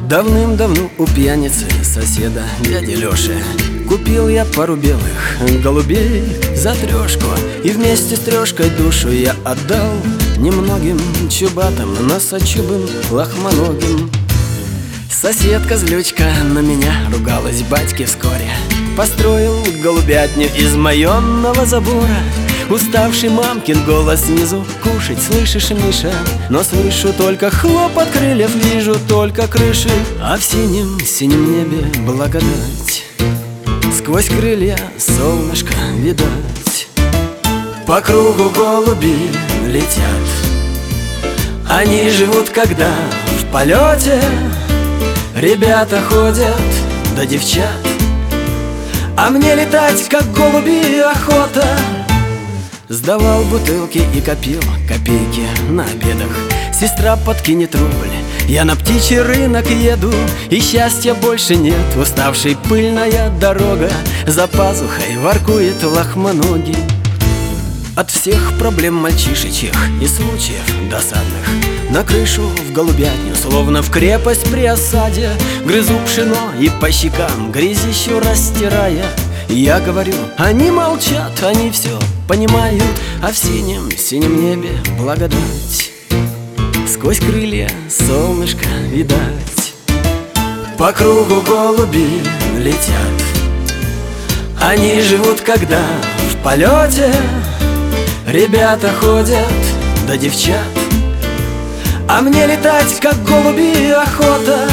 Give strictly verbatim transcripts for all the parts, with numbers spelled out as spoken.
Давным-давно у пьяницы соседа дяди Лёши купил я пару белых голубей за трёшку, и вместе с трёшкой душу я отдал немногим чубатым, носочубым, лохмоногим. Соседка-злючка на меня ругалась батьке вскоре. Построил голубятню из маённого забора. Уставший мамкин голос снизу: кушать слышишь, Миша? Но слышу только хлопот крыльев, вижу только крыши, а в синем, синем небе благодать. Сквозь крылья солнышко видать. По кругу голуби летят. Они живут, когда в полете. Ребята ходят, да девчат. А мне летать, как голуби, охота. Сдавал бутылки и копил копейки на обедах. Сестра подкинет рубль, я на птичий рынок еду, и счастья больше нет. Уставший пыльная дорога, за пазухой воркует лохмоногий. От всех проблем мальчишечьих и случаев досадных на крышу в голубятню, словно в крепость при осаде, грызу пшено и по щекам грязищу растирая. Я говорю, они молчат, они все понимают, а в синем, синем небе благодать. Сквозь крылья солнышко видать. По кругу голуби летят. Они живут, когда в полете. Ребята ходят, да девчат. А мне летать, как голуби, охота.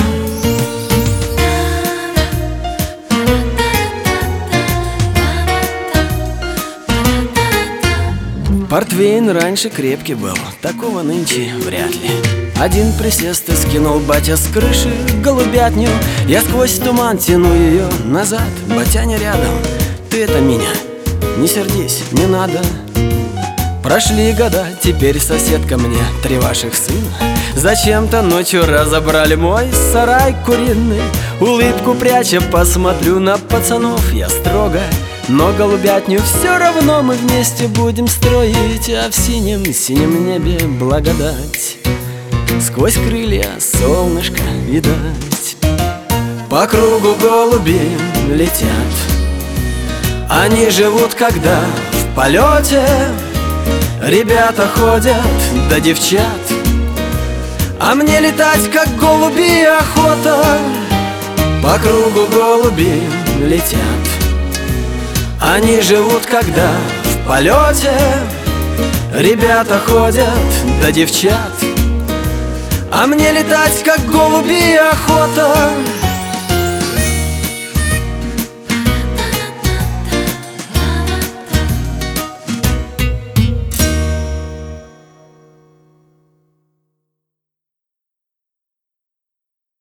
Портвейн раньше крепкий был, такого нынче вряд ли. Один присест и скинул батя с крыши голубятню. Я сквозь туман тяну ее назад, батяня рядом. Ты это меня, не сердись, не надо. Прошли года, теперь соседка мне три ваших сына зачем-то ночью разобрали мой сарай куриный. Улыбку пряча посмотрю на пацанов я строго, но голубятню все равно мы вместе будем строить, а в синем, синем небе благодать. Сквозь крылья солнышко видать. По кругу голуби летят. Они живут, когда в полете. Ребята ходят, да девчат. А мне летать, как голуби, охота. По кругу голуби летят. Они живут, когда в полете. Ребята ходят, да девчат. А мне летать, как голуби, охота.